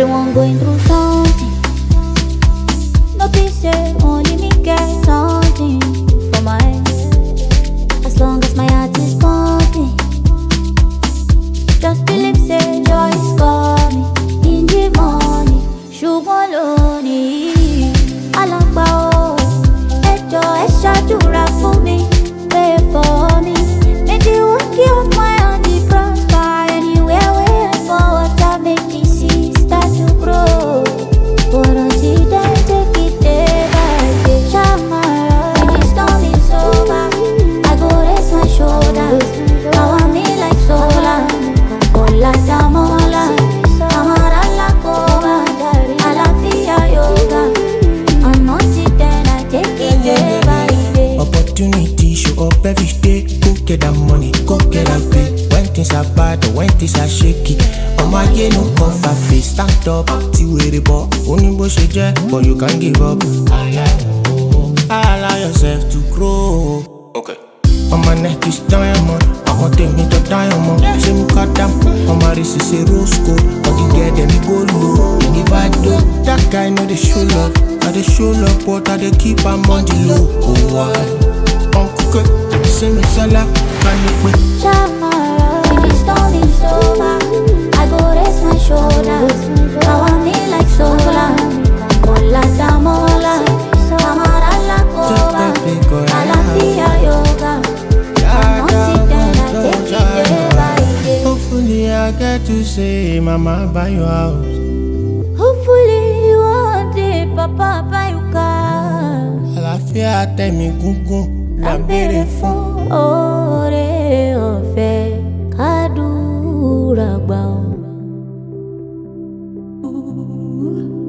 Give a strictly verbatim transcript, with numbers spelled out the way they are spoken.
Everyone going through something. No peace, say only me get something for my head. As long as my heart is pumping, just believe, say joy is coming in the morning. Ṣùgbọ́n lónìí, alàgbà o, ẹ jọ̀ọ́ ẹ ṣàdúrà fún mi, pray for me. Make the work of my hand be prosper anywhere where I forward, I make the seed start to grow. But until then, take it day by day. Shamara, when the storm is over, I go raise my shoulders. Now I'm in like solar, Ola Damola, Amara la Kova, Alafia yoga. And until then, I take it day by day. Opportunity show up every day. Go get that money, go get that pay. When things are bad or when things are shaky, on my yeah, no comfort face. Stand up, till we report. Only bush a jet, but you can't give up. Allow yourself to grow. Okay. On my neck is diamond. I want take me to diamond. Say me cut down. On my wrist is a rose gold. But the girl them go low. In the bad though, that guy know they show love. I they show love, but I they keep am on the low. Oh why? Uncle, say me sala, can you wait? Shamara, when the storm is over, I go raise my shoulders. Now I'm in like solar, Ola Damola, Amara la Kova, Alafia yoga. And until then, I take it day by day. Hopefully I get to say, Mama, buy your house. Hopefully one day, Papa buy you car. Àlàáfíà tẹ̀mí gúngún là ń béèrè fún. Oore ọ̀fẹ́ kádùúrà gbà ọ́.